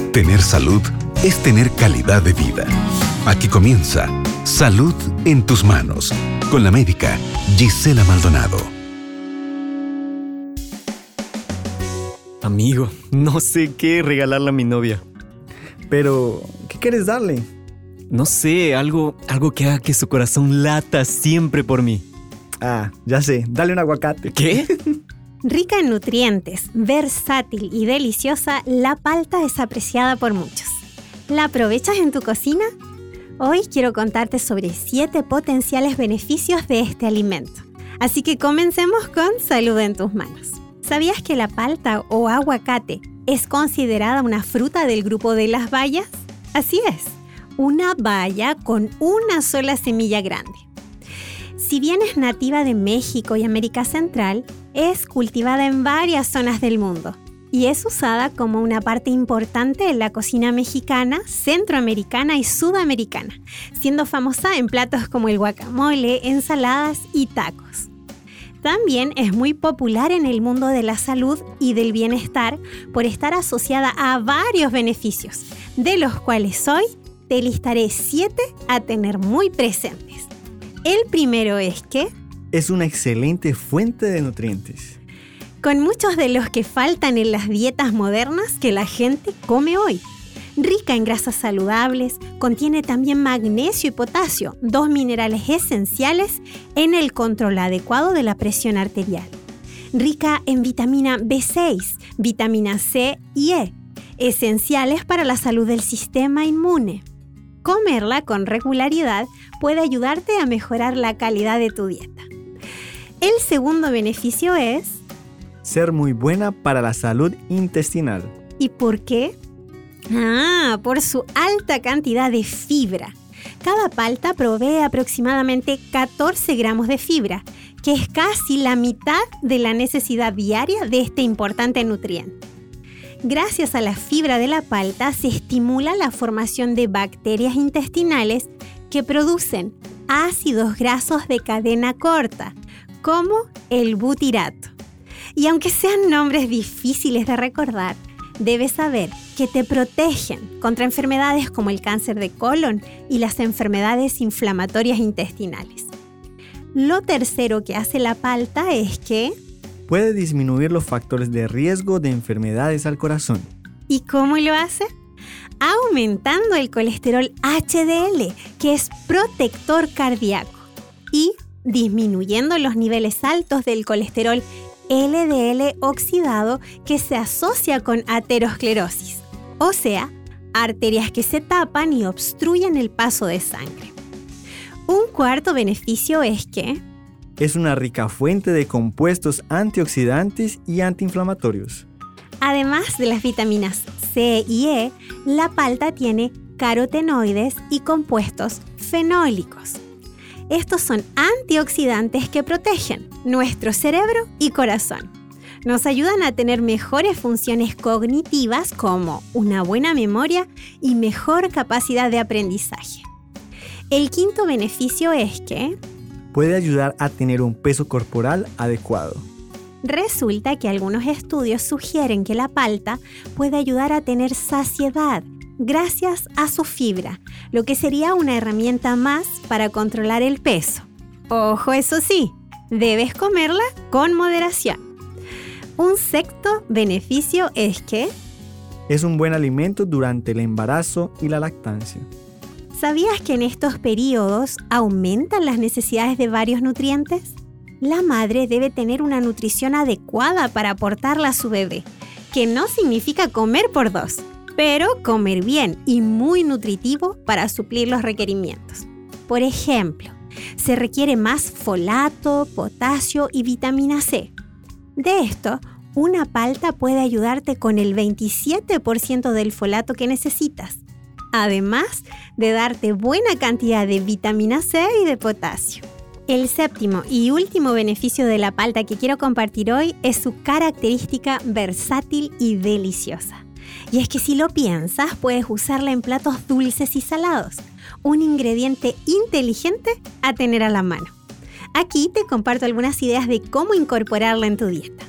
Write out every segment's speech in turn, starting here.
Tener salud es tener calidad de vida. Aquí comienza Salud en tus manos, con la médica Gisela Maldonado. Amigo, no sé qué regalarle a mi novia. Pero, ¿qué quieres darle? No sé, algo que haga que su corazón lata siempre por mí. Ah, ya sé, dale un aguacate. ¿Qué? Rica en nutrientes, versátil y deliciosa, la palta es apreciada por muchos. ¿La aprovechas en tu cocina? Hoy quiero contarte sobre 7 potenciales beneficios de este alimento. Así que comencemos con Salud en tus manos. ¿Sabías que la palta o aguacate es considerada una fruta del grupo de las bayas? Así es, una baya con una sola semilla grande. Si bien es nativa de México y América Central, es cultivada en varias zonas del mundo y es usada como una parte importante en la cocina mexicana, centroamericana y sudamericana, siendo famosa en platos como el guacamole, ensaladas y tacos. También es muy popular en el mundo de la salud y del bienestar por estar asociada a varios beneficios, de los cuales hoy te listaré 7 a tener muy presentes. El primero es que es una excelente fuente de nutrientes. Con muchos de los que faltan en las dietas modernas que la gente come hoy. Rica en grasas saludables, contiene también magnesio y potasio, 2 minerales esenciales en el control adecuado de la presión arterial. Rica en vitamina B6, vitamina C y E, esenciales para la salud del sistema inmune. Comerla con regularidad puede ayudarte a mejorar la calidad de tu dieta. El segundo beneficio es ser muy buena para la salud intestinal. ¿Y por qué? Por su alta cantidad de fibra. Cada palta provee aproximadamente 14 gramos de fibra, que es casi la mitad de la necesidad diaria de este importante nutriente. Gracias a la fibra de la palta se estimula la formación de bacterias intestinales que producen ácidos grasos de cadena corta, como el butirato. Y aunque sean nombres difíciles de recordar, debes saber que te protegen contra enfermedades como el cáncer de colon y las enfermedades inflamatorias intestinales. Lo tercero que hace la palta es que puede disminuir los factores de riesgo de enfermedades al corazón. ¿Y cómo lo hace? Aumentando el colesterol HDL, que es protector cardíaco, y disminuyendo los niveles altos del colesterol LDL oxidado que se asocia con aterosclerosis, o sea, arterias que se tapan y obstruyen el paso de sangre. Un cuarto beneficio es que es una rica fuente de compuestos antioxidantes y antiinflamatorios. Además de las vitaminas C y E, la palta tiene carotenoides y compuestos fenólicos. Estos son antioxidantes que protegen nuestro cerebro y corazón. Nos ayudan a tener mejores funciones cognitivas como una buena memoria y mejor capacidad de aprendizaje. El quinto beneficio es que puede ayudar a tener un peso corporal adecuado. Resulta que algunos estudios sugieren que la palta puede ayudar a tener saciedad gracias a su fibra, lo que sería una herramienta más para controlar el peso. Ojo, eso sí, debes comerla con moderación. Un sexto beneficio es que es un buen alimento durante el embarazo y la lactancia. ¿Sabías que en estos periodos aumentan las necesidades de varios nutrientes? La madre debe tener una nutrición adecuada para aportarla a su bebé, que no significa comer por 2, pero comer bien y muy nutritivo para suplir los requerimientos. Por ejemplo, se requiere más folato, potasio y vitamina C. De esto, una palta puede ayudarte con el 27% del folato que necesitas, además de darte buena cantidad de vitamina C y de potasio. El séptimo y último beneficio de la palta que quiero compartir hoy es su característica versátil y deliciosa. Y es que si lo piensas, puedes usarla en platos dulces y salados, un ingrediente inteligente a tener a la mano. Aquí te comparto algunas ideas de cómo incorporarla en tu dieta.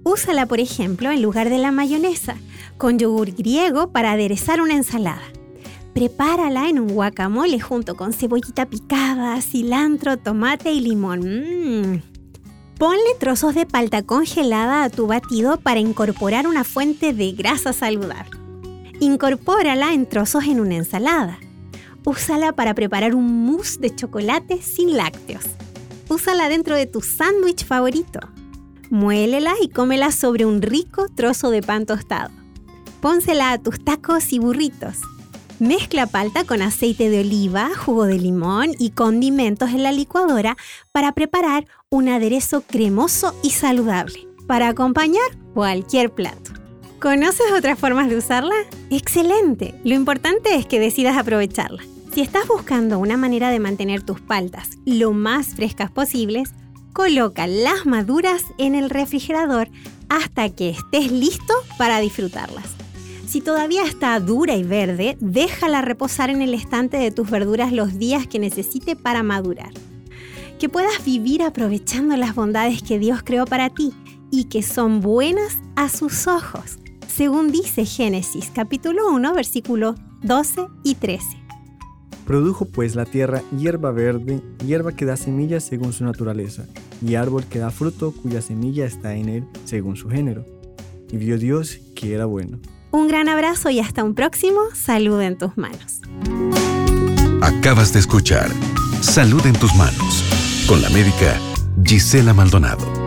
Úsala, por ejemplo, en lugar de la mayonesa, con yogur griego para aderezar una ensalada. Prepárala en un guacamole junto con cebollita picada, cilantro, tomate y limón. Ponle trozos de palta congelada a tu batido para incorporar una fuente de grasa saludable. Incorpórala en trozos en una ensalada. Úsala para preparar un mousse de chocolate sin lácteos. Úsala dentro de tu sándwich favorito. Muélela y cómela sobre un rico trozo de pan tostado. Pónsela a tus tacos y burritos. Mezcla palta con aceite de oliva, jugo de limón y condimentos en la licuadora para preparar un aderezo cremoso y saludable para acompañar cualquier plato. ¿Conoces otras formas de usarla? ¡Excelente! Lo importante es que decidas aprovecharla. Si estás buscando una manera de mantener tus paltas lo más frescas posibles, coloca las maduras en el refrigerador hasta que estés listo para disfrutarlas. Si todavía está dura y verde, déjala reposar en el estante de tus verduras los días que necesite para madurar. Que puedas vivir aprovechando las bondades que Dios creó para ti y que son buenas a sus ojos, según dice Génesis capítulo 1, versículos 12 y 13. Produjo pues la tierra hierba verde, hierba que da semillas según su naturaleza, y árbol que da fruto cuya semilla está en él según su género. Y vio Dios que era bueno. Un gran abrazo y hasta un próximo Salud en tus manos. Acabas de escuchar Salud en tus manos con la médica Gisela Maldonado.